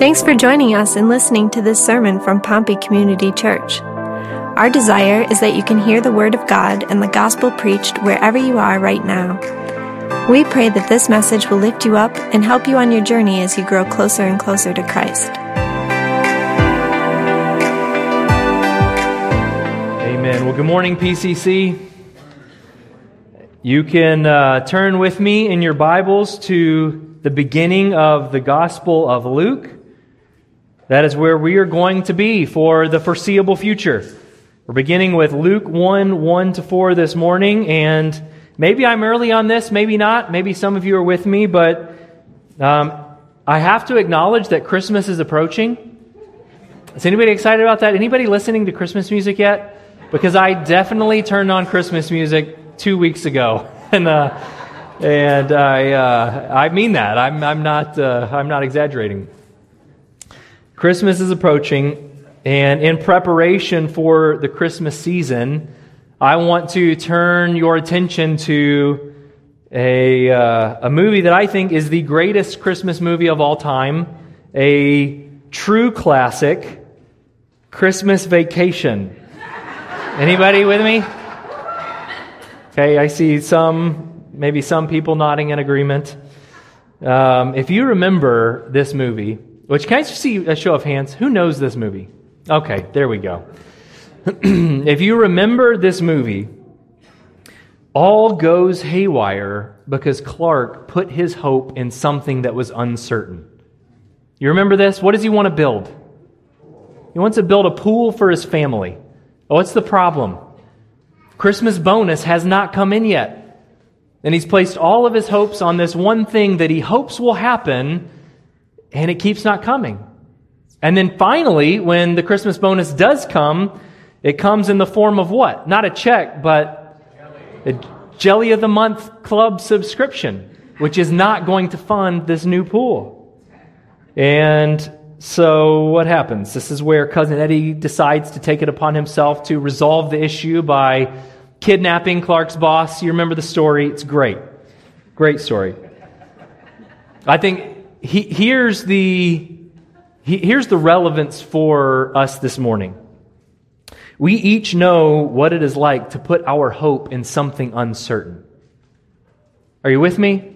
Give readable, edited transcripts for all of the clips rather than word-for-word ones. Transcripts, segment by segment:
Thanks for joining us and listening to this sermon from Pompey Community Church. Our desire is that you can hear the Word of God and the gospel preached wherever you are right now. We pray that this message will lift you up and help you on your journey as you grow closer and closer to Christ. Amen. Well, good morning, PCC. You can turn with me in your Bibles to the beginning of the Gospel of Luke. That is where we are going to be for the foreseeable future. We're beginning with Luke 1:1-4 this morning, and maybe I'm early on this, maybe not. Maybe some of you are with me, but I have to acknowledge that Christmas is approaching. Is anybody excited about that? Anybody listening to Christmas music yet? Because I definitely turned on Christmas music 2 weeks ago, and I mean that. I'm not exaggerating. Christmas is approaching, and in preparation for the Christmas season, I want to turn your attention to a movie that I think is the greatest Christmas movie of all time, a true classic, Christmas Vacation. Anybody with me? Okay, I see maybe some people nodding in agreement. If you remember this movie, which, can I just see a show of hands? Who knows this movie? Okay, there we go. If you remember this movie, all goes haywire because Clark put his hope in something that was uncertain. You remember this? What does he want to build? He wants to build a pool for his family. Oh, what's the problem? Christmas bonus has not come in yet. And he's placed all of his hopes on this one thing that he hopes will happen, and it keeps not coming. And then finally, when the Christmas bonus does come, it comes in the form of what? Not a check, but a Jelly of the Month Club subscription, which is not going to fund this new pool. And so what happens? This is where Cousin Eddie decides to take it upon himself to resolve the issue by kidnapping Clark's boss. You remember the story. It's great. Great story. I think here's the relevance for us this morning. We each know what it is like to put our hope in something uncertain. Are you with me?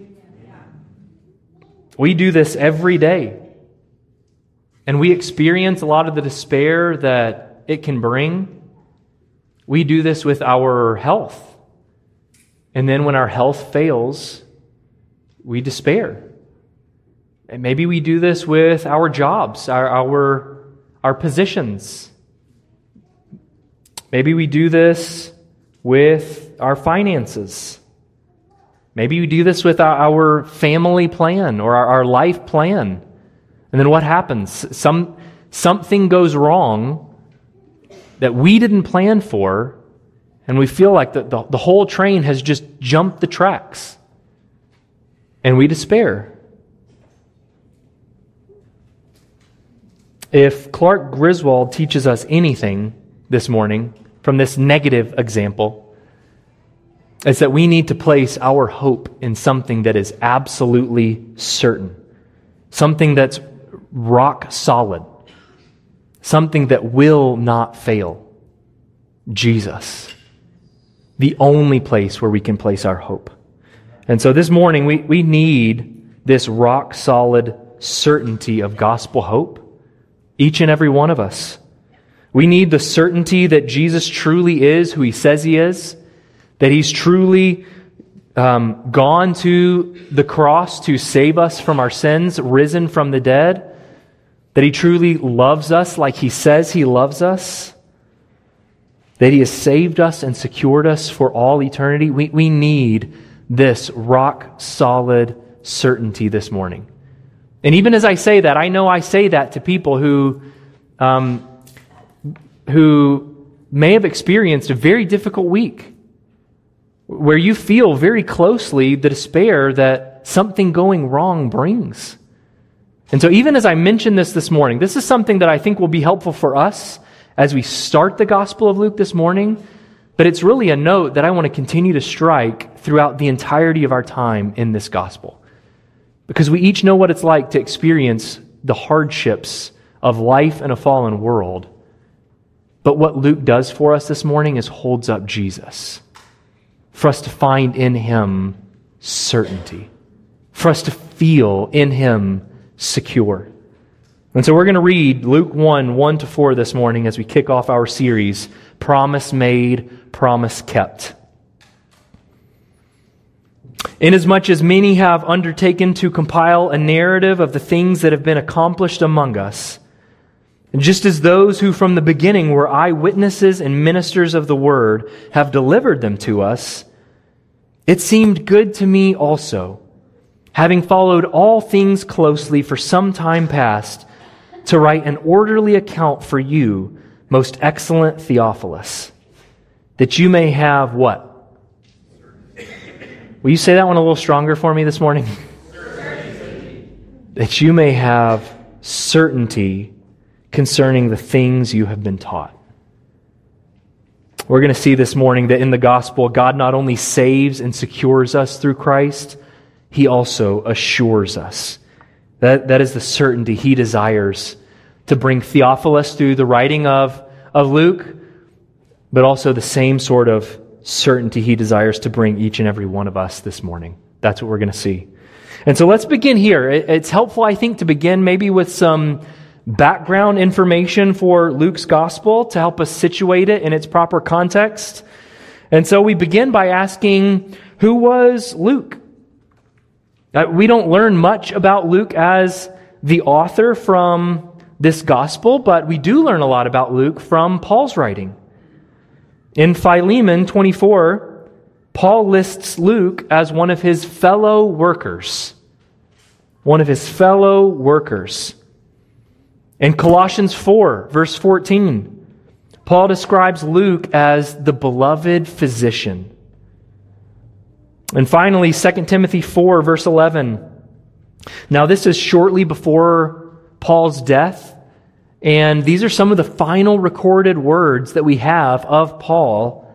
We do this every day. And we experience a lot of the despair that it can bring. We do this with our health. And then when our health fails, we despair. And maybe we do this with our jobs, our positions. Maybe we do this with our finances. Maybe we do this with our family plan or our life plan. And then what happens? Something goes wrong that we didn't plan for, and we feel like the whole train has just jumped the tracks. And we despair. If Clark Griswold teaches us anything this morning from this negative example, it's that we need to place our hope in something that is absolutely certain, something that's rock solid, something that will not fail. Jesus, the only place where we can place our hope. And so this morning we need this rock solid certainty of gospel hope. Each and every one of us. We need the certainty that Jesus truly is who He says He is, that He's truly gone to the cross to save us from our sins, risen from the dead, that He truly loves us like He says He loves us, that He has saved us and secured us for all eternity. We need this rock-solid certainty this morning. And even as I say that, I know I say that to people who may have experienced a very difficult week, where you feel very closely the despair that something going wrong brings. And so even as I mentioned this morning, this is something that I think will be helpful for us as we start the Gospel of Luke this morning, but it's really a note that I want to continue to strike throughout the entirety of our time in this Gospel. Because we each know what it's like to experience the hardships of life in a fallen world. But what Luke does for us this morning is holds up Jesus, for us to find in him certainty, for us to feel in him secure. And so we're going to read Luke 1:1-4 this morning as we kick off our series, Promise Made, Promise Kept. Inasmuch as many have undertaken to compile a narrative of the things that have been accomplished among us, and just as those who from the beginning were eyewitnesses and ministers of the word have delivered them to us, it seemed good to me also, having followed all things closely for some time past, to write an orderly account for you, most excellent Theophilus, that you may have what? Will you say that one a little stronger for me this morning? Certainty. That you may have certainty concerning the things you have been taught. We're going to see this morning that in the gospel, God not only saves and secures us through Christ, he also assures us. That is the certainty he desires to bring Theophilus through the writing of Luke, but also the same sort of certainty he desires to bring each and every one of us this morning. That's what we're going to see. And so let's begin here. It's helpful, I think, to begin maybe with some background information for Luke's gospel to help us situate it in its proper context. And so we begin by asking, who was Luke? We don't learn much about Luke as the author from this gospel, but we do learn a lot about Luke from Paul's writing. In Philemon 24, Paul lists Luke as one of his fellow workers. One of his fellow workers. In Colossians 4, verse 14, Paul describes Luke as the beloved physician. And finally, 2 Timothy 4, verse 11. Now, this is shortly before Paul's death, and these are some of the final recorded words that we have of Paul.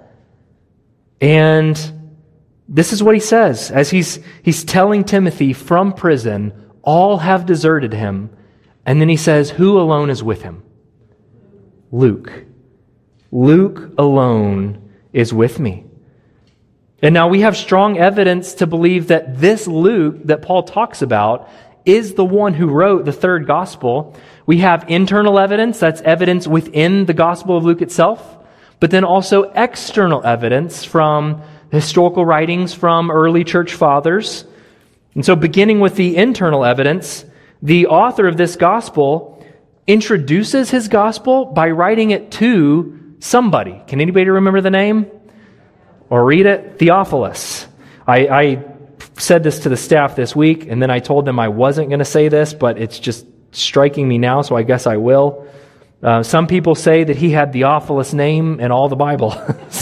And this is what he says as he's telling Timothy from prison, all have deserted him. And then he says, who alone is with him? Luke. Luke alone is with me. And now we have strong evidence to believe that this Luke that Paul talks about is the one who wrote the third gospel. We have internal evidence, that's evidence within the Gospel of Luke itself, but then also external evidence from historical writings from early church fathers. And so beginning with the internal evidence, the author of this gospel introduces his gospel by writing it to somebody. Can anybody remember the name? Or read it? Theophilus. I said this to the staff this week, and then I told them I wasn't going to say this, but it's just striking me now, so I guess I will. Some people say that he had Theophilus' name in all the Bible.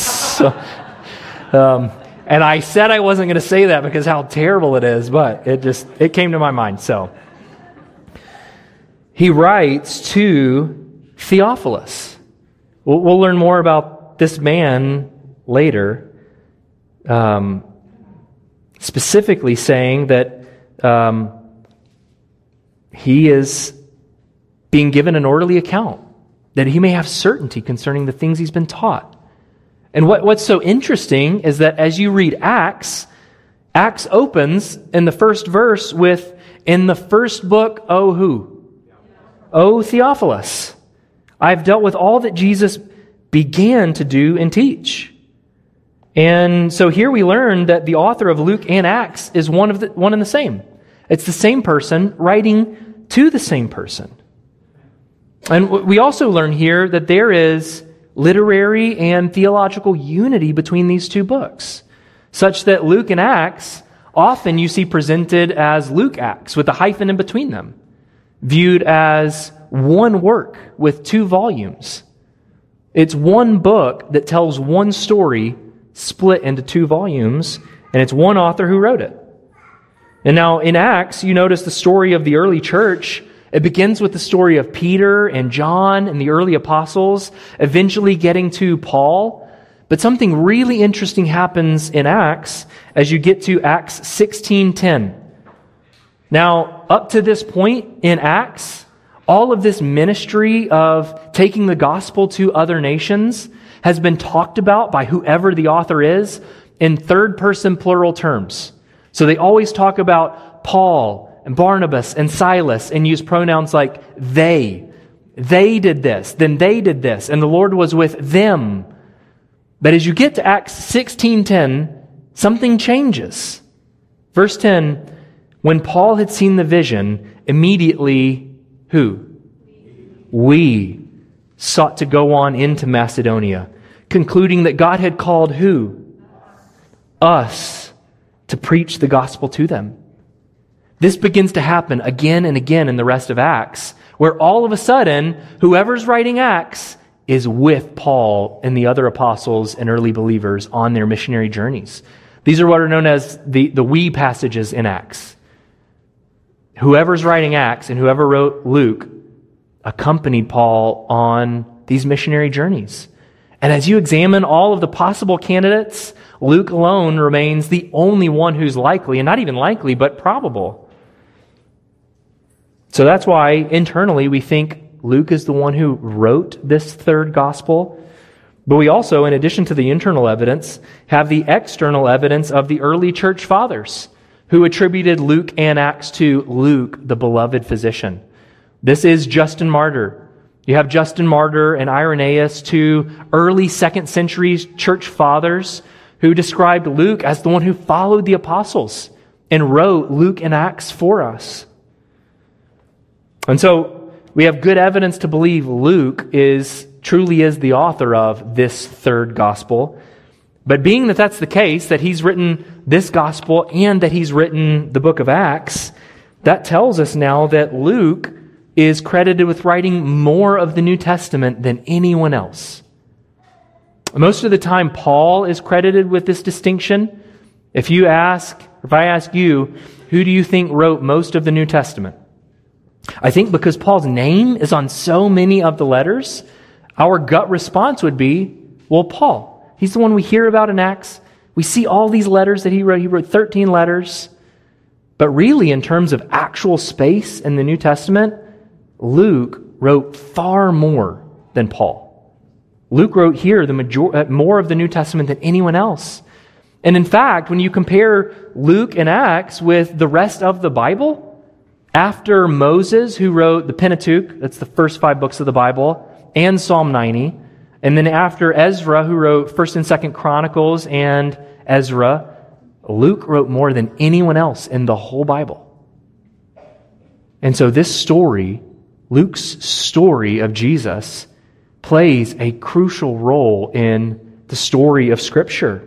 And I said I wasn't going to say that because how terrible it is, but it came to my mind. So he writes to Theophilus. We'll learn more about this man later. Specifically saying that he is being given an orderly account, that he may have certainty concerning the things he's been taught. And what's so interesting is that as you read Acts opens in the first verse with, in the first book, O who? O Theophilus, I've dealt with all that Jesus began to do and teach. And so here we learn that the author of Luke and Acts is one and the same. It's the same person writing to the same person. And we also learn here that there is literary and theological unity between these two books, such that Luke and Acts often you see presented as Luke Acts with a hyphen in between them, viewed as one work with 2 volumes. It's one book that tells one story split into 2 volumes, and it's one author who wrote it. And now in Acts, you notice the story of the early church. It begins with the story of Peter and John and the early apostles, eventually getting to Paul. But something really interesting happens in Acts as you get to Acts 16:10. Now, up to this point in Acts, all of this ministry of taking the gospel to other nations has been talked about by whoever the author is in third-person plural terms. So they always talk about Paul and Barnabas and Silas and use pronouns like they. They did this, then they did this, and the Lord was with them. But as you get to Acts 16:10, something changes. Verse 10, when Paul had seen the vision, immediately, who? We sought to go on into Macedonia, concluding that God had called who? Us to preach the gospel to them. This begins to happen again and again in the rest of Acts, where all of a sudden, whoever's writing Acts is with Paul and the other apostles and early believers on their missionary journeys. These are what are known as the we passages in Acts. Whoever's writing Acts and whoever wrote Luke accompanied Paul on these missionary journeys. And as you examine all of the possible candidates, Luke alone remains the only one who's likely, and not even likely, but probable. So that's why internally we think Luke is the one who wrote this third gospel. But we also, in addition to the internal evidence, have the external evidence of the early church fathers who attributed Luke and Acts to Luke, the beloved physician. This is Justin Martyr. You have Justin Martyr and Irenaeus, two early 2nd century church fathers who described Luke as the one who followed the apostles and wrote Luke and Acts for us. And so we have good evidence to believe Luke truly is the author of this third gospel. But being that that's the case, that he's written this gospel and that he's written the book of Acts, that tells us now that Luke is credited with writing more of the New Testament than anyone else. Most of the time, Paul is credited with this distinction. If I ask you, who do you think wrote most of the New Testament? I think because Paul's name is on so many of the letters, our gut response would be, well, Paul. He's the one we hear about in Acts. We see all these letters that he wrote 13 letters. But really, in terms of actual space in the New Testament, Luke wrote far more than Paul. Luke wrote here more of the New Testament than anyone else. And in fact, when you compare Luke and Acts with the rest of the Bible, after Moses, who wrote the Pentateuch, that's the first 5 books of the Bible, and Psalm 90, and then after Ezra, who wrote 1st and 2nd Chronicles and Ezra, Luke wrote more than anyone else in the whole Bible. And so this story, Luke's story of Jesus, plays a crucial role in the story of Scripture.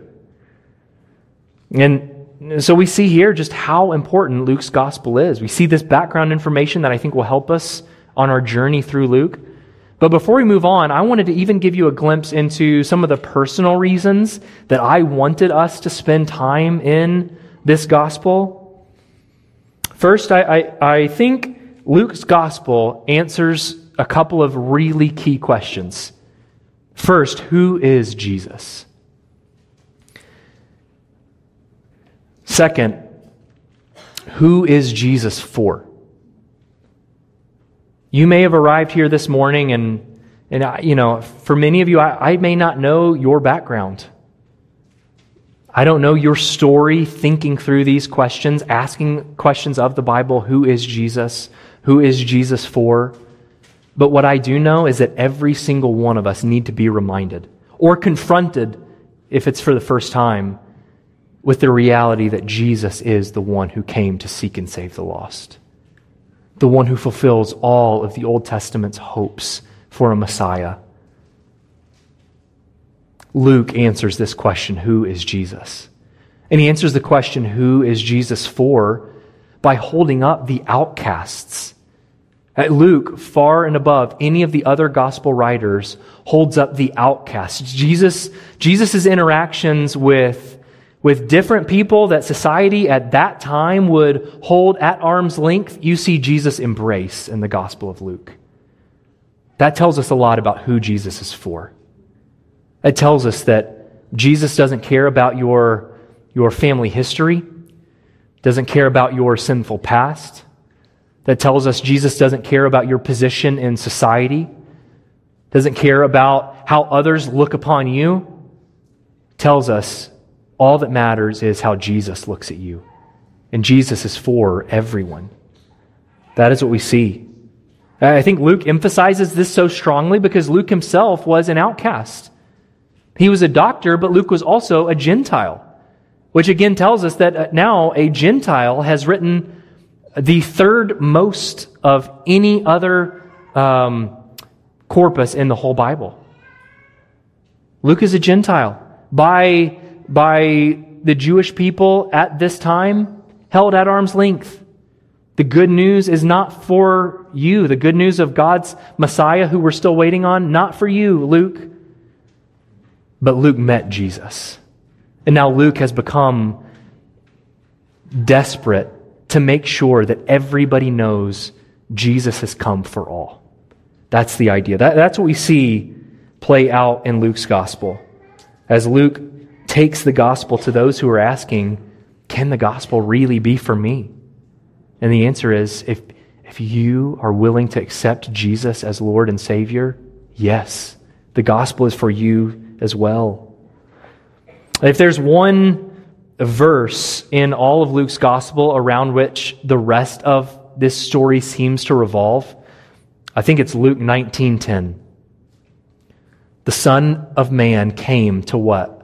And so we see here just how important Luke's gospel is. We see this background information that I think will help us on our journey through Luke. But before we move on, I wanted to even give you a glimpse into some of the personal reasons that I wanted us to spend time in this gospel. First, I think Luke's gospel answers a couple of really key questions. First, who is Jesus? Second, who is Jesus for? You may have arrived here this morning and for many of you, I may not know your background. I don't know your story, thinking through these questions, asking questions of the Bible. Who is Jesus? Who is Jesus for? But what I do know is that every single one of us need to be reminded or confronted, if it's for the first time, with the reality that Jesus is the one who came to seek and save the lost. The one who fulfills all of the Old Testament's hopes for a Messiah. Luke answers this question, who is Jesus? And he answers the question, who is Jesus for, by holding up the outcasts. Luke, far and above any of the other gospel writers, holds up the outcasts. Jesus' interactions with different people that society at that time would hold at arm's length, you see Jesus embrace in the Gospel of Luke. That tells us a lot about who Jesus is for. It tells us that Jesus doesn't care about your family history, doesn't care about your sinful past, that tells us Jesus doesn't care about your position in society, doesn't care about how others look upon you, tells us all that matters is how Jesus looks at you. And Jesus is for everyone. That is what we see. I think Luke emphasizes this so strongly because Luke himself was an outcast. He was a doctor, but Luke was also a Gentile, which again tells us that now a Gentile has written the third most of any other corpus in the whole Bible. Luke is a Gentile. By the Jewish people at this time, held at arm's length. The good news is not for you. The good news of God's Messiah, who we're still waiting on, not for you, Luke. But Luke met Jesus. And now Luke has become desperate to make sure that everybody knows Jesus has come for all. That's the idea. That's what we see play out in Luke's gospel. As Luke takes the gospel to those who are asking, can the gospel really be for me? And the answer is, if you are willing to accept Jesus as Lord and Savior, yes, the gospel is for you as well. If there's one verse in all of Luke's gospel around which the rest of this story seems to revolve, I think it's Luke 19:10. The Son of Man came to what?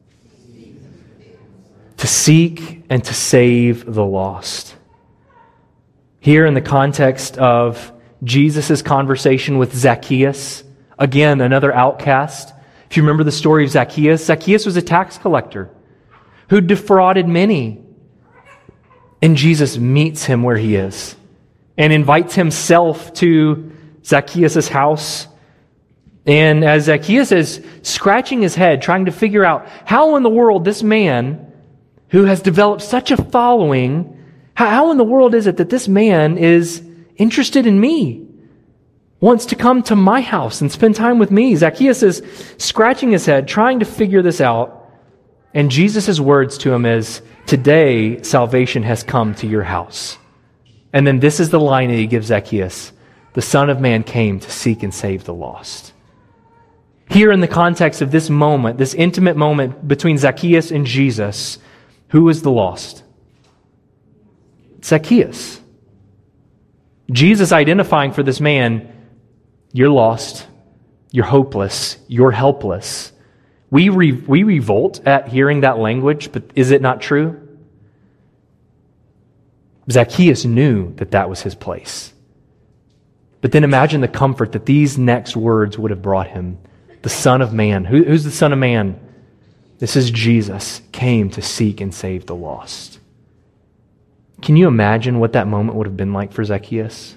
To seek and to save the lost. Here in the context of Jesus' conversation with Zacchaeus, again, another outcast. If you remember the story of Zacchaeus, Zacchaeus was a tax collector who defrauded many. And Jesus meets him where he is and invites himself to Zacchaeus' house. And as Zacchaeus is scratching his head, trying to figure out how in the world this man who has developed such a following, how in the world is it that this man is interested in me, wants to come to my house and spend time with me? Zacchaeus is scratching his head, trying to figure this out. And Jesus' words to him is, today salvation has come to your house. And then this is the line that he gives Zacchaeus. The Son of Man came to seek and save the lost. Here in the context of this moment, this intimate moment between Zacchaeus and Jesus, who is the lost? Zacchaeus. Jesus identifying for this man, you're lost, you're hopeless, you're helpless. We revolt at hearing that language, but is it not true? Zacchaeus knew that that was his place. But then imagine the comfort that these next words would have brought him. The Son of Man. Who's the Son of Man? This is Jesus, came to seek and save the lost. Can you imagine what that moment would have been like for Zacchaeus?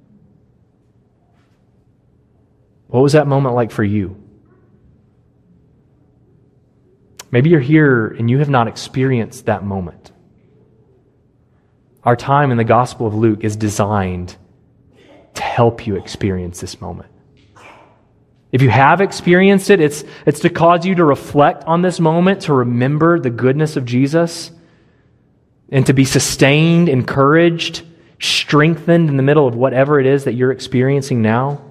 What was that moment like for you? Maybe you're here and you have not experienced that moment. Our time in the Gospel of Luke is designed to help you experience this moment. If you have experienced it, it's to cause you to reflect on this moment, to remember the goodness of Jesus, and to be sustained, encouraged, strengthened in the middle of whatever it is that you're experiencing now.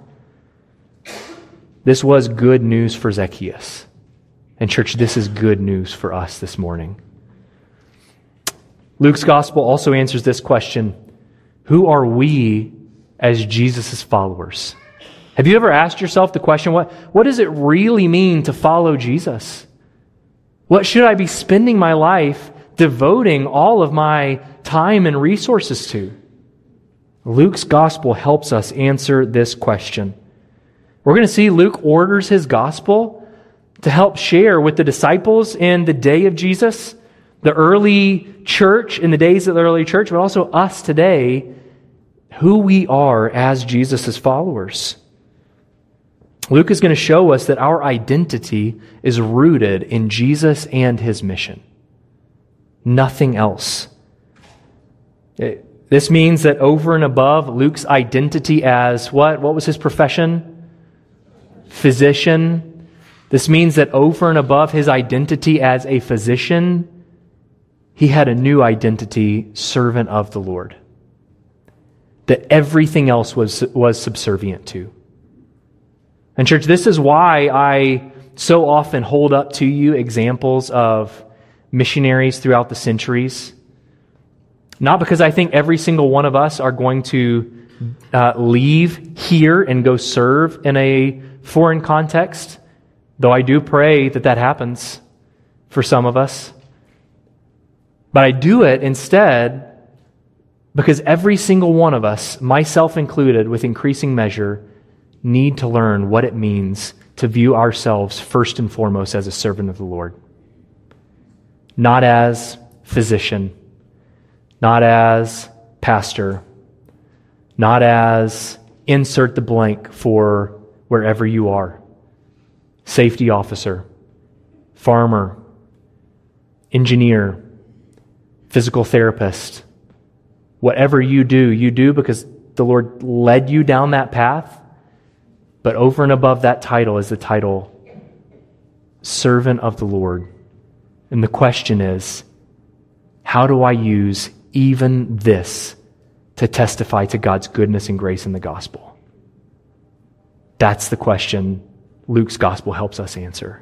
This was good news for Zacchaeus. And church, this is good news for us this morning. Luke's gospel also answers this question: who are we as Jesus' followers? Have you ever asked yourself the question, what does it really mean to follow Jesus? What should I be spending my life devoting all of my time and resources to? Luke's gospel helps us answer this question. We're going to see Luke orders his gospel to help share with the disciples in the day of Jesus, the early church in the days of the early church, but also us today, who we are as Jesus' followers. Luke is going to show us that our identity is rooted in Jesus and his mission. Nothing else. This means that over and above Luke's identity as what? What was his profession? Physician. This means that over and above his identity as a physician, he had a new identity, servant of the Lord. that everything else was subservient to. And church, this is why I so often hold up to you examples of missionaries throughout the centuries. Not because I think every single one of us are going to leave here and go serve in a foreign context, though I do pray that that happens for some of us. But I do it instead because every single one of us, myself included with increasing measure, need to learn what it means to view ourselves first and foremost as a servant of the Lord. Not as physician, not as pastor, not as insert the blank for wherever you are. Safety officer, farmer, engineer, physical therapist. Whatever you do because the Lord led you down that path. But over and above that title is the title servant of the Lord. And the question is, how do I use even this to testify to God's goodness and grace in the gospel? That's the question Luke's gospel helps us answer.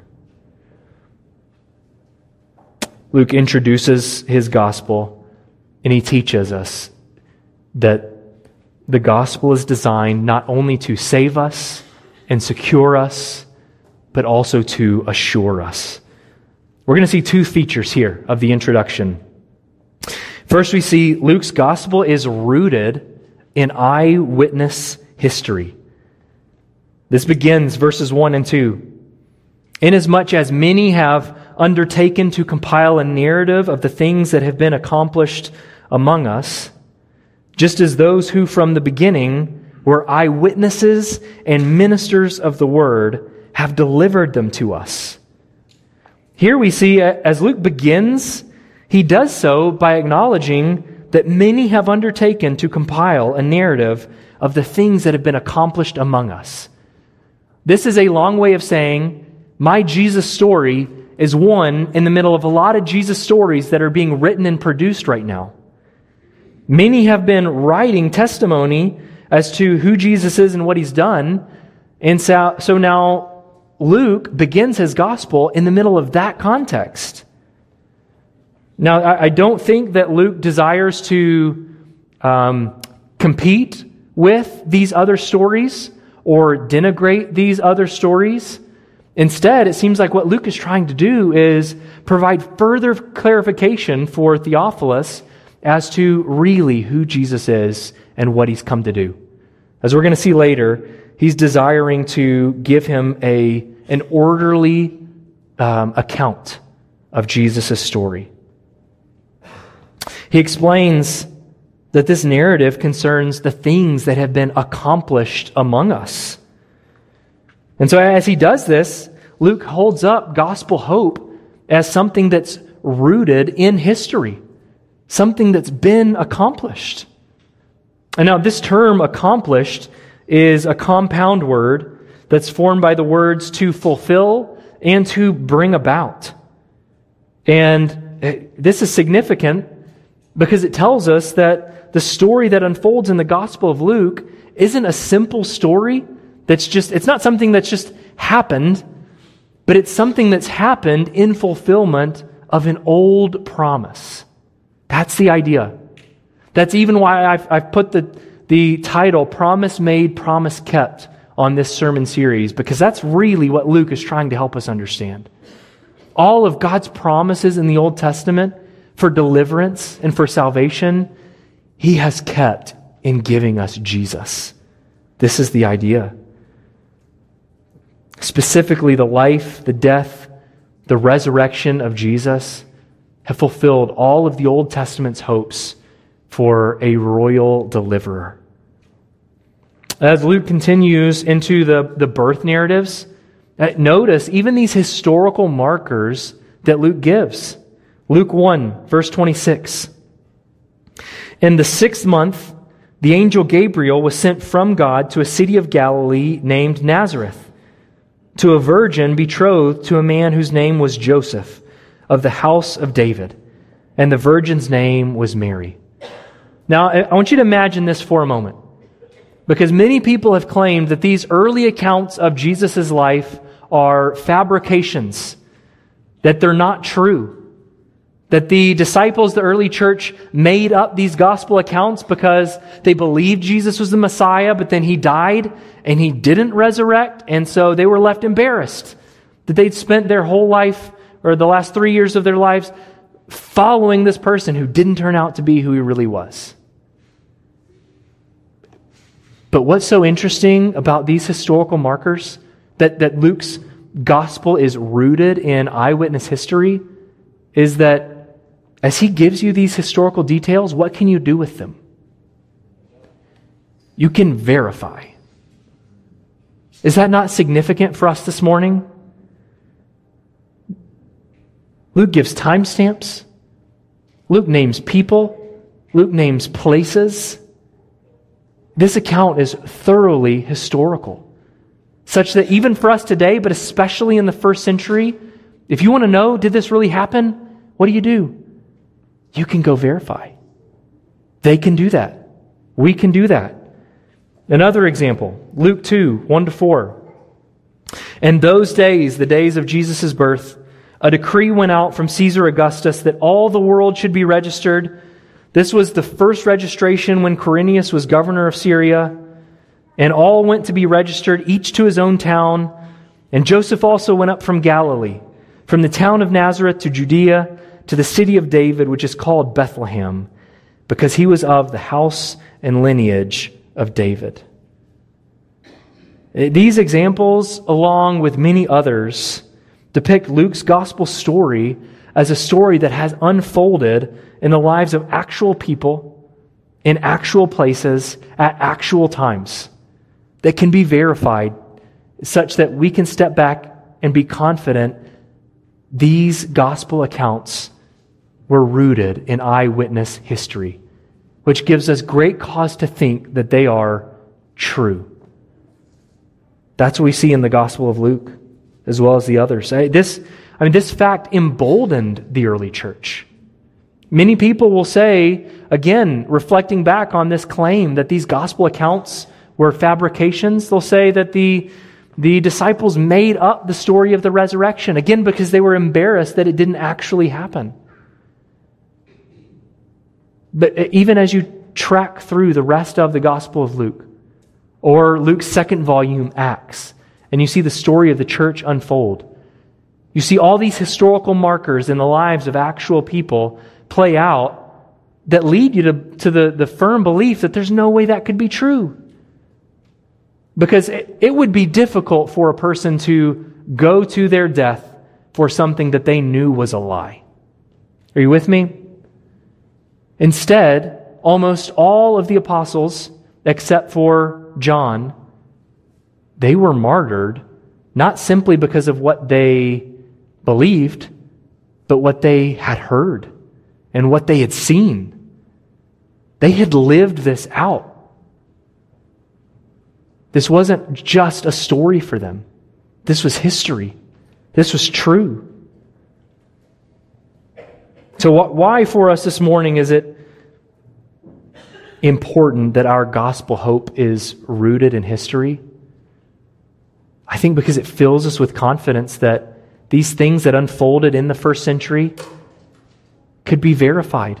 Luke introduces his gospel and he teaches us that the gospel is designed not only to save us and secure us, but also to assure us. We're going to see two features here of the introduction. First, we see Luke's gospel is rooted in eyewitness history. This begins verses 1 and 2. Inasmuch as many have undertaken to compile a narrative of the things that have been accomplished among us, just as those who from the beginning were eyewitnesses and ministers of the word have delivered them to us. Here we see, as Luke begins, he does so by acknowledging that many have undertaken to compile a narrative of the things that have been accomplished among us. This is a long way of saying, my Jesus story is one in the middle of a lot of Jesus stories that are being written and produced right now. Many have been writing testimony as to who Jesus is and what he's done. And so now Luke begins his gospel in the middle of that context. Now, I don't think that Luke desires to compete with these other stories or denigrate these other stories. Instead, it seems like what Luke is trying to do is provide further clarification for Theophilus as to really who Jesus is and what he's come to do. As we're going to see later, he's desiring to give him an orderly account of Jesus' story. He explains that this narrative concerns the things that have been accomplished among us. And so as he does this, Luke holds up gospel hope as something that's rooted in history, something that's been accomplished. And now this term accomplished is a compound word that's formed by the words to fulfill and to bring about. And this is significant because it tells us that the story that unfolds in the Gospel of Luke isn't a simple story it's not something that's just happened, but it's something that's happened in fulfillment of an old promise. That's the idea. That's even why I've put the title, Promise Made, Promise Kept, on this sermon series, because that's really what Luke is trying to help us understand. All of God's promises in the Old Testament for deliverance and for salvation, He has kept in giving us Jesus. This is the idea. Specifically, the life, the death, the resurrection of Jesus have fulfilled all of the Old Testament's hopes for a royal deliverer. As Luke continues into the birth narratives, notice even these historical markers that Luke gives. Luke 1, verse 26. In the 6th month, the angel Gabriel was sent from God to a city of Galilee named Nazareth, to a virgin betrothed to a man whose name was Joseph, of the house of David, and the virgin's name was Mary. Now, I want you to imagine this for a moment, because many people have claimed that these early accounts of Jesus' life are fabrications, that they're not true, that the disciples, the early church, made up these gospel accounts because they believed Jesus was the Messiah, but then he died and he didn't resurrect, and so they were left embarrassed that they'd spent their whole life, or the last 3 years of their lives, following this person who didn't turn out to be who he really was. But what's so interesting about these historical markers, that Luke's gospel is rooted in eyewitness history, is that as he gives you these historical details, what can you do with them? You can verify. Is that not significant for us this morning? Luke gives timestamps. Luke names people. Luke names places. This account is thoroughly historical, such that even for us today, but especially in the first century, if you want to know, did this really happen? What do? You can go verify. They can do that. We can do that. Another example, Luke 2, 1-4. In those days, the days of Jesus' birth, a decree went out from Caesar Augustus that all the world should be registered. This was the first registration when Quirinius was governor of Syria, and all went to be registered, each to his own town. And Joseph also went up from Galilee, from the town of Nazareth to Judea, to the city of David, which is called Bethlehem, because he was of the house and lineage of David. These examples, along with many others, depict Luke's gospel story as a story that has unfolded in the lives of actual people, in actual places, at actual times, that can be verified such that we can step back and be confident these gospel accounts were rooted in eyewitness history, which gives us great cause to think that they are true. That's what we see in the Gospel of Luke, as well as the others. This fact emboldened the early church. Many people will say, again, reflecting back on this claim that these gospel accounts were fabrications, they'll say that the disciples made up the story of the resurrection, again, because they were embarrassed that it didn't actually happen. But even as you track through the rest of the Gospel of Luke, or Luke's second volume, Acts, and you see the story of the church unfold, you see all these historical markers in the lives of actual people play out that lead you to the firm belief that there's no way that could be true. Because it would be difficult for a person to go to their death for something that they knew was a lie. Are you with me? Instead, almost all of the apostles, except for John, they were martyred, not simply because of what they believed, but what they had heard and what they had seen. They had lived this out. This wasn't just a story for them. This was history. This was true. So why for us this morning is it important that our gospel hope is rooted in history? I think because it fills us with confidence that these things that unfolded in the first century could be verified.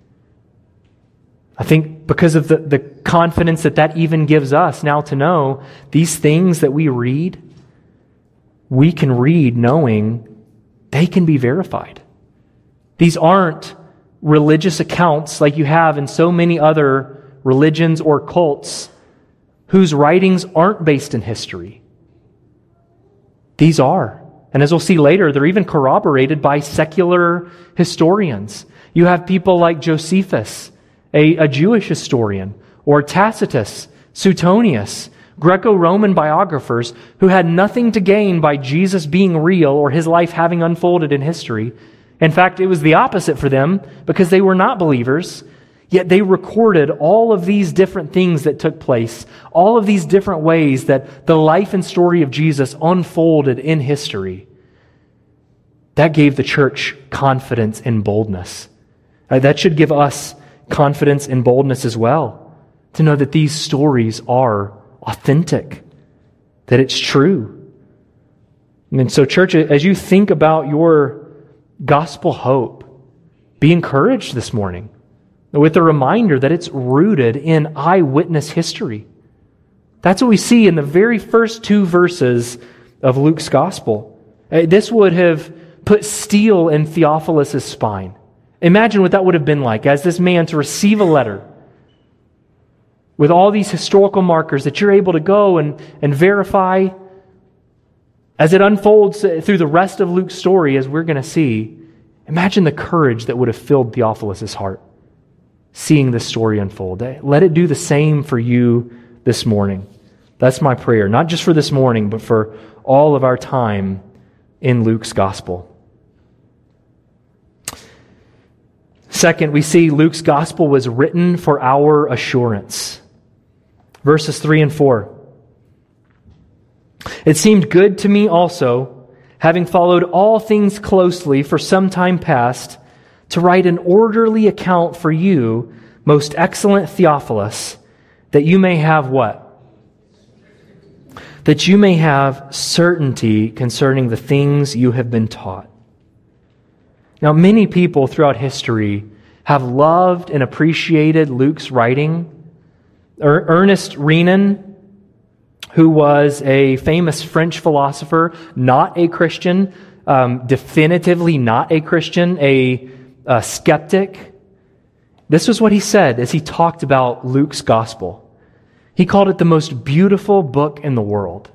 I think because of the confidence that even gives us now to know these things that we read, we can read knowing they can be verified. These aren't religious accounts like you have in so many other religions or cults whose writings aren't based in history. These are. And as we'll see later, they're even corroborated by secular historians. You have people like Josephus, a Jewish historian, or Tacitus, Suetonius, Greco-Roman biographers who had nothing to gain by Jesus being real or his life having unfolded in history. In fact, it was the opposite for them because they were not believers, yet they recorded all of these different things that took place, all of these different ways that the life and story of Jesus unfolded in history. That gave the church confidence and boldness. That should give us confidence and boldness as well, to know that these stories are authentic, that it's true. And so, church, as you think about your gospel hope, be encouraged this morning with a reminder that it's rooted in eyewitness history. That's what we see in the very first 2 verses of Luke's gospel. This would have put steel in Theophilus' spine. Imagine what that would have been like as this man to receive a letter with all these historical markers that you're able to go and verify. As it unfolds through the rest of Luke's story, as we're going to see, imagine the courage that would have filled Theophilus' heart seeing this story unfold. Let it do the same for you this morning. That's my prayer, not just for this morning, but for all of our time in Luke's gospel. Second, we see Luke's gospel was written for our assurance. Verses 3 and 4. It seemed good to me also, having followed all things closely for some time past, to write an orderly account for you, most excellent Theophilus, that you may have what? That you may have certainty concerning the things you have been taught. Now, many people throughout history have loved and appreciated Luke's writing. Ernest Renan, who was a famous French philosopher, not a Christian, definitively not a Christian, a skeptic. This was what he said as he talked about Luke's gospel. He called it the most beautiful book in the world.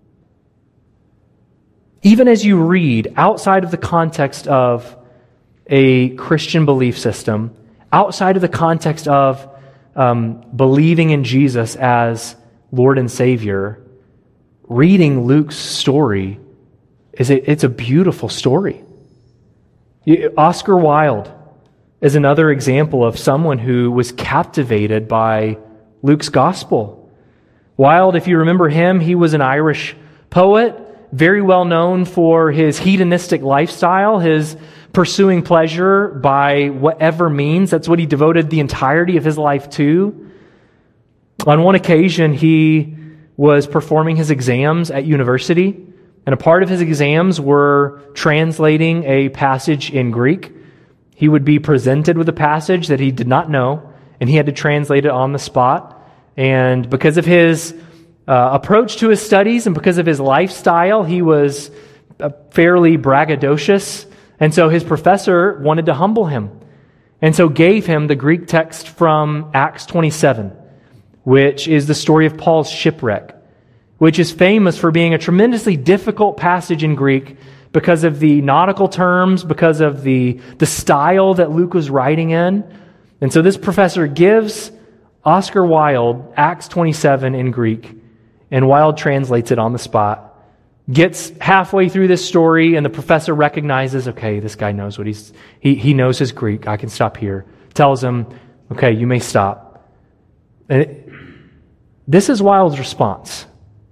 Even as you read outside of the context of a Christian belief system, outside of the context of believing in Jesus as Lord and Savior, reading Luke's story it's a beautiful story. Oscar Wilde is another example of someone who was captivated by Luke's gospel. Wilde, if you remember him, he was an Irish poet, very well known for his hedonistic lifestyle, his pursuing pleasure by whatever means. That's what he devoted the entirety of his life to. On one occasion, he was performing his exams at university, and a part of his exams were translating a passage in Greek. He would be presented with a passage that he did not know, and he had to translate it on the spot. And because of his approach to his studies and because of his lifestyle, he was fairly braggadocious. And so his professor wanted to humble him, and so gave him the Greek text from Acts 27, which is the story of Paul's shipwreck, which is famous for being a tremendously difficult passage in Greek because of the nautical terms, because of the style that Luke was writing in. And so this professor gives Oscar Wilde Acts 27 in Greek, and Wilde translates it on the spot. Gets halfway through this story, and the professor recognizes, okay, this guy knows what he knows his Greek. I can stop here. Tells him, okay, you may stop. And this is Wilde's response.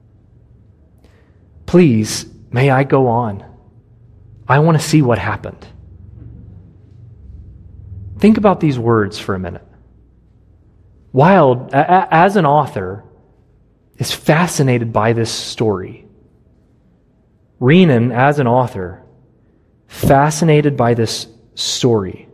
Please, may I go on? I want to see what happened. Think about these words for a minute. Wilde, as an author, is fascinated by this story. Renan, as an author, fascinated by this story.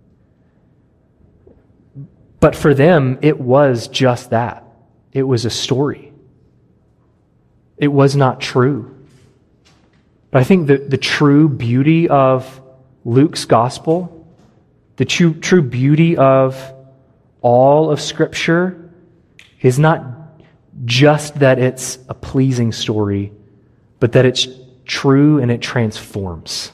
But for them, it was just that. It was a story. It was not true. But I think the true beauty of Luke's gospel, the true beauty of all of Scripture, is not just that it's a pleasing story, but that it's true and it transforms.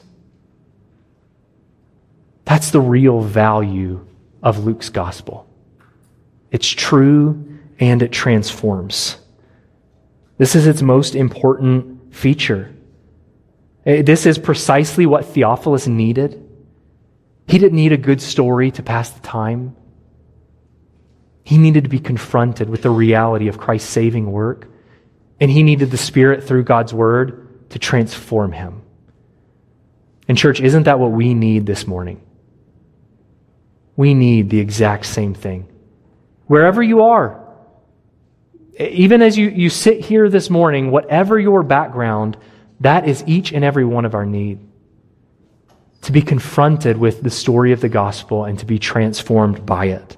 That's the real value of Luke's gospel. It's true and it transforms. This is its most important feature. This is precisely what Theophilus needed. He didn't need a good story to pass the time. He needed to be confronted with the reality of Christ's saving work, and he needed the Spirit through God's Word to transform him. And church, isn't that what we need this morning? we need the exact same thing. Wherever you are, even as you sit here this morning, whatever your background, that is each and every one of our need. To be confronted with the story of the gospel and to be transformed by it.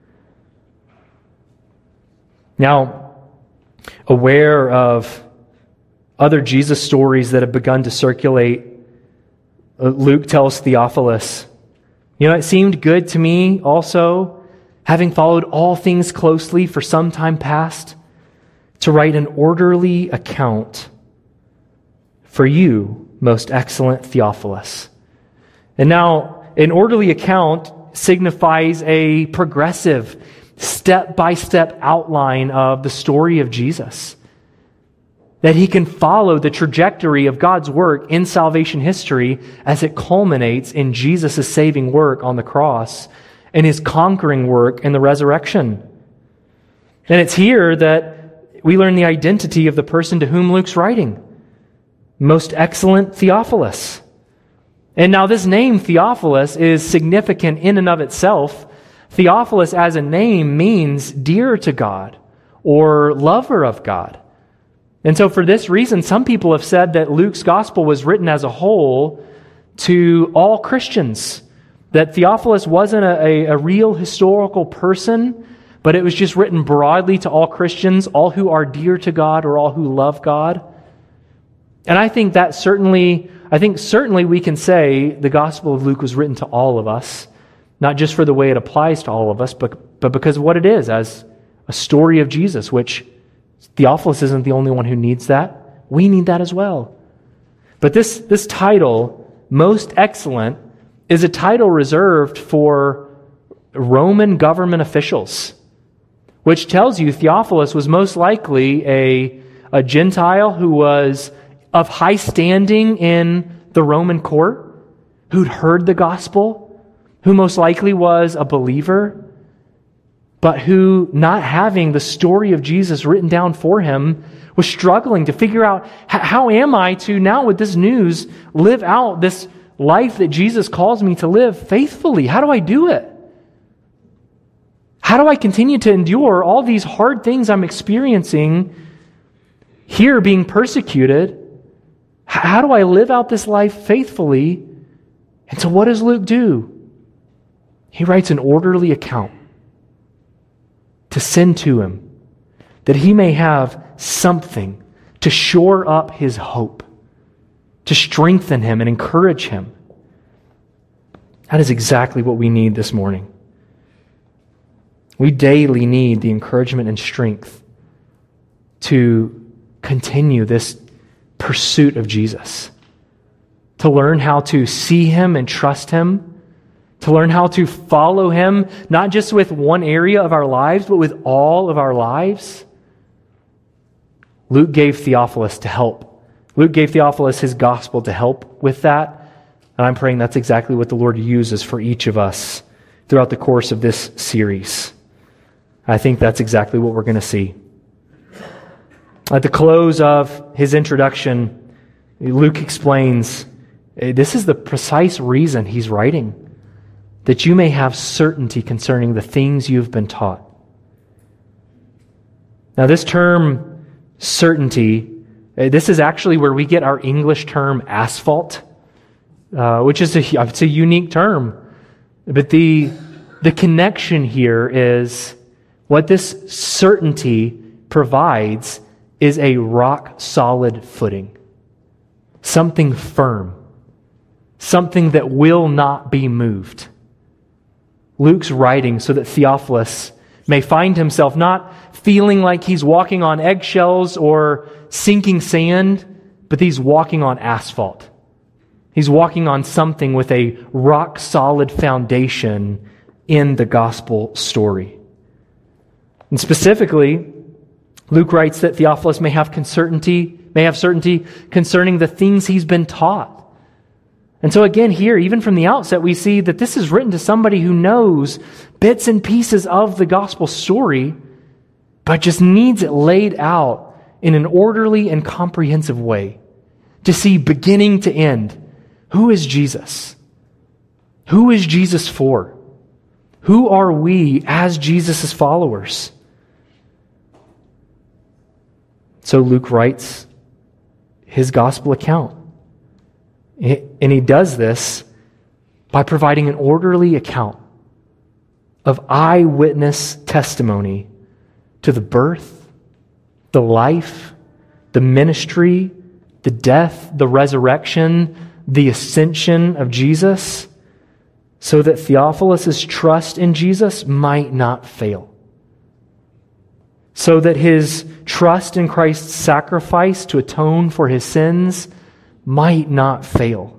Now, aware of other Jesus stories that have begun to circulate, Luke tells Theophilus, it seemed good to me also, having followed all things closely for some time past, to write an orderly account for you, most excellent Theophilus. And now, an orderly account signifies a progressive, step-by-step outline of the story of Jesus. That he can follow the trajectory of God's work in salvation history as it culminates in Jesus' saving work on the cross and his conquering work in the resurrection. And it's here that we learn the identity of the person to whom Luke's writing. Most excellent Theophilus. And now this name, Theophilus, is significant in and of itself. Theophilus as a name means dear to God or lover of God. And so for this reason, some people have said that Luke's gospel was written as a whole to all Christians. That Theophilus wasn't a real historical person, but it was just written broadly to all Christians, all who are dear to God or all who love God. And I think certainly we can say the Gospel of Luke was written to all of us, not just for the way it applies to all of us, but because of what it is as a story of Jesus, which Theophilus isn't the only one who needs that. We need that as well. But this title, Most Excellent, is a title reserved for Roman government officials, which tells you Theophilus was most likely a Gentile who was of high standing in the Roman court, who'd heard the gospel, who most likely was a believer, but who, not having the story of Jesus written down for him, was struggling to figure out, how am I to now with this news live out this life that Jesus calls me to live faithfully? How do I do it? How do I continue to endure all these hard things I'm experiencing here, being persecuted? How do I live out this life faithfully? And so what does Luke do? He writes an orderly account to send to him, that he may have something to shore up his hope, to strengthen him and encourage him. That is exactly what we need this morning. We daily need the encouragement and strength to continue this pursuit of Jesus, to learn how to see him and trust him, to learn how to follow him, not just with one area of our lives, but with all of our lives. Luke gave Theophilus to help. Luke gave Theophilus his gospel to help with that. And I'm praying that's exactly what the Lord uses for each of us throughout the course of this series. I think that's exactly what we're going to see. At the close of his introduction, Luke explains, this is the precise reason he's writing, that you may have certainty concerning the things you've been taught. Now this term, certainty, this is actually where we get our English term asphalt, which is it's a unique term. But the connection here is what this certainty provides is a rock-solid footing, something firm, something that will not be moved. Luke's writing so that Theophilus may find himself not feeling like he's walking on eggshells or sinking sand, but he's walking on asphalt. He's walking on something with a rock-solid foundation in the gospel story. And specifically, Luke writes that Theophilus may have certainty concerning the things he's been taught. And so again here, even from the outset, we see that this is written to somebody who knows bits and pieces of the gospel story, but just needs it laid out in an orderly and comprehensive way to see beginning to end. Who is Jesus? Who is Jesus for? Who are we as Jesus' followers? So Luke writes his gospel account. And he does this by providing an orderly account of eyewitness testimony to the birth, the life, the ministry, the death, the resurrection, the ascension of Jesus, so that Theophilus' trust in Jesus might not fail. So that his trust in Christ's sacrifice to atone for his sins might not fail.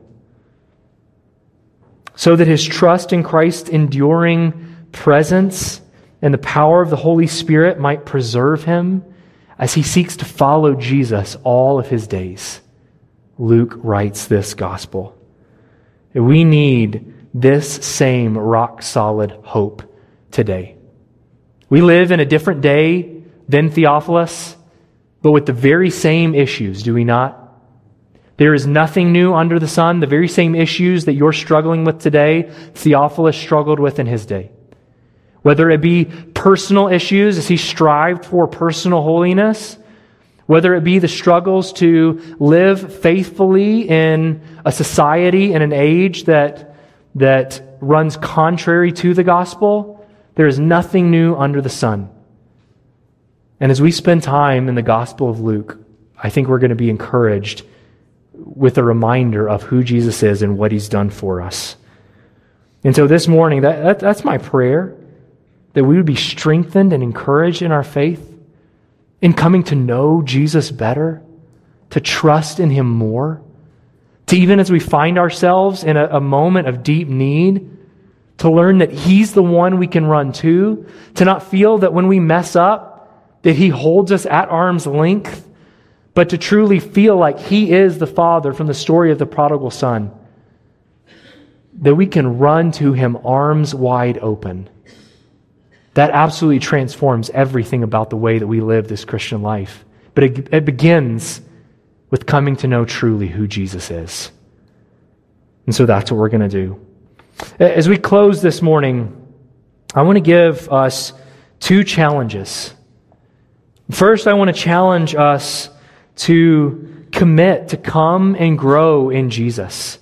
So that his trust in Christ's enduring presence and the power of the Holy Spirit might preserve him as he seeks to follow Jesus all of his days. Luke writes this gospel. We need this same rock-solid hope today. We live in a different day than Theophilus, but with the very same issues, do we not? There is nothing new under the sun. The very same issues that you're struggling with today, Theophilus struggled with in his day. Whether it be personal issues as he strived for personal holiness, whether it be the struggles to live faithfully in a society and an age that runs contrary to the gospel, there is nothing new under the sun. And as we spend time in the Gospel of Luke, I think we're going to be encouraged with a reminder of who Jesus is and what he's done for us. And so this morning, that's my prayer, that we would be strengthened and encouraged in our faith, in coming to know Jesus better, to trust in him more, to even as we find ourselves in a moment of deep need, to learn that he's the one we can run to not feel that when we mess up, that he holds us at arm's length, but to truly feel like he is the Father from the story of the prodigal son, that we can run to him arms wide open. That absolutely transforms everything about the way that we live this Christian life. But it begins with coming to know truly who Jesus is. And so that's what we're going to do. As we close this morning, I want to give us two challenges. First, I want to challenge us to commit to come and grow in Jesus.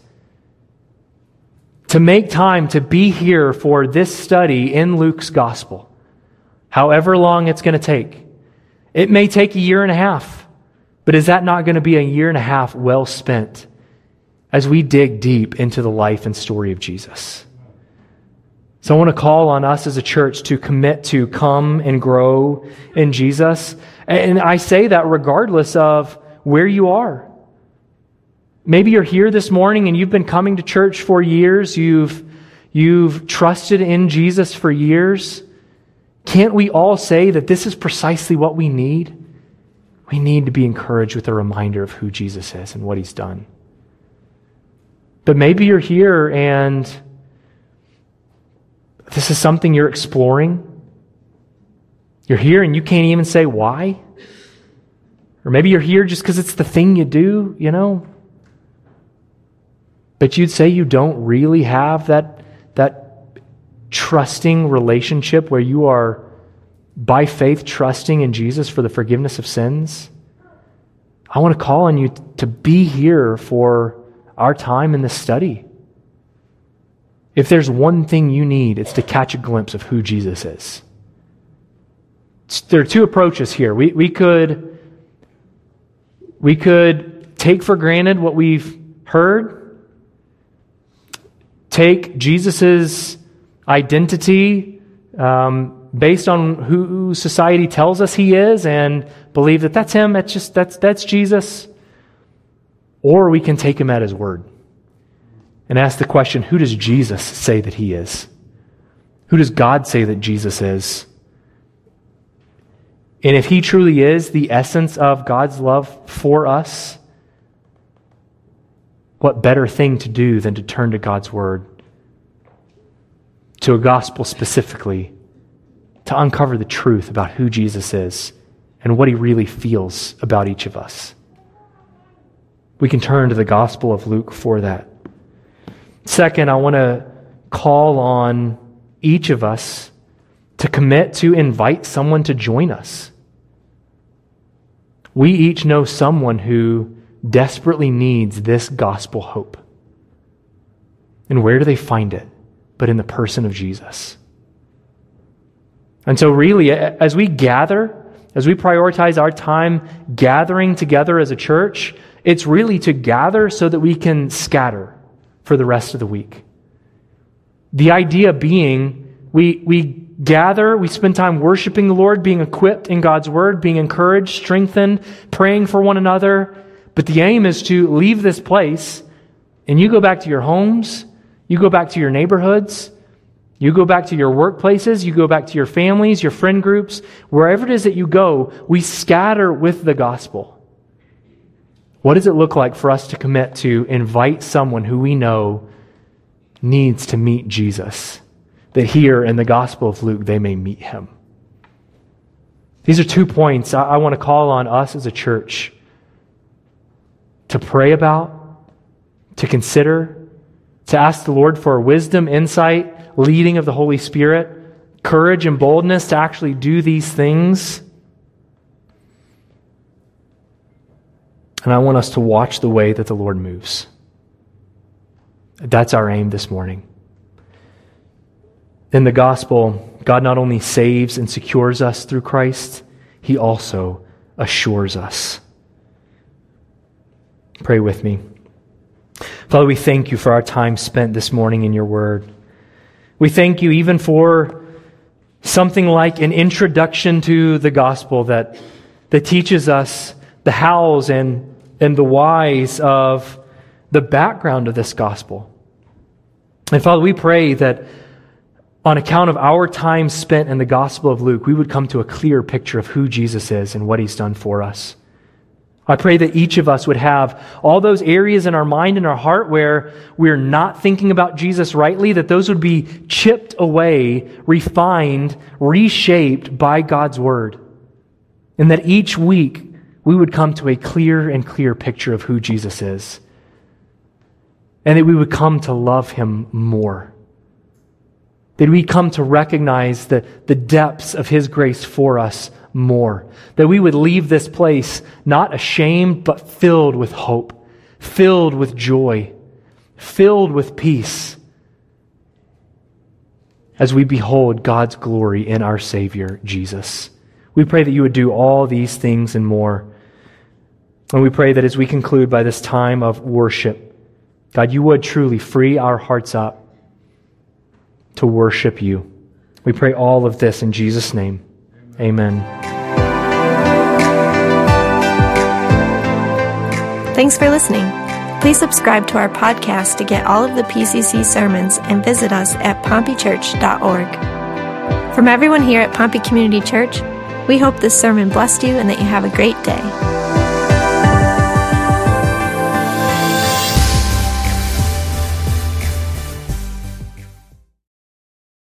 To make time to be here for this study in Luke's gospel, however long it's going to take. It may take a year and a half, but is that not going to be a year and a half well spent as we dig deep into the life and story of Jesus? So I want to call on us as a church to commit to come and grow in Jesus. And I say that regardless of where you are. Maybe you're here this morning and you've been coming to church for years. You've trusted in Jesus for years. Can't we all say that this is precisely what we need? We need to be encouraged with a reminder of who Jesus is and what he's done. But maybe you're here and this is something you're exploring. You're here and you can't even say why. Or maybe you're here just because it's the thing you do, you know. But you'd say you don't really have that trusting relationship where you are, by faith, trusting in Jesus for the forgiveness of sins. I want to call on you to be here for our time in this study. If there's one thing you need, it's to catch a glimpse of who Jesus is. There are two approaches here. We could take for granted what we've heard, take Jesus' identity based on who society tells us he is and believe that that's him, that's Jesus. Or we can take him at his word and ask the question, who does Jesus say that he is? Who does God say that Jesus is? And if he truly is the essence of God's love for us, what better thing to do than to turn to God's word, to a gospel specifically, to uncover the truth about who Jesus is and what he really feels about each of us. We can turn to the Gospel of Luke for that. Second, I want to call on each of us to commit to invite someone to join us. We each know someone who desperately needs this gospel hope. And where do they find it? But in the person of Jesus. And so really, as we gather, as we prioritize our time gathering together as a church, it's really to gather so that we can scatter for the rest of the week. The idea being, we gather, we spend time worshiping the Lord, being equipped in God's Word, being encouraged, strengthened, praying for one another. But the aim is to leave this place and you go back to your homes, you go back to your neighborhoods, you go back to your workplaces, you go back to your families, your friend groups, wherever it is that you go, we scatter with the gospel. What does it look like for us to commit to invite someone who we know needs to meet Jesus, that here in the Gospel of Luke they may meet him? These are 2 points I want to call on us as a church to pray about, to consider, to ask the Lord for wisdom, insight, leading of the Holy Spirit, courage and boldness to actually do these things. And I want us to watch the way that the Lord moves. That's our aim this morning. In the gospel, God not only saves and secures us through Christ, He also assures us. Pray with me. Father, we thank you for our time spent this morning in your word. We thank you even for something like an introduction to the gospel that teaches us the hows and the whys of the background of this gospel. And Father, we pray that on account of our time spent in the Gospel of Luke, we would come to a clear picture of who Jesus is and what He's done for us. I pray that each of us would have all those areas in our mind and our heart where we're not thinking about Jesus rightly, that those would be chipped away, refined, reshaped by God's Word. And that each week we would come to a clear and clear picture of who Jesus is. And that we would come to love Him more. That we come to recognize the depths of His grace for us more. That we would leave this place not ashamed, but filled with hope, filled with joy, filled with peace as we behold God's glory in our Savior, Jesus. We pray that you would do all these things and more. And we pray that as we conclude by this time of worship, God, you would truly free our hearts up to worship you. We pray all of this in Jesus' name. Amen. Thanks for listening. Please subscribe to our podcast to get all of the PCC sermons and visit us at pompeychurch.org. From everyone here at Pompey Community Church, we hope this sermon blessed you and that you have a great day.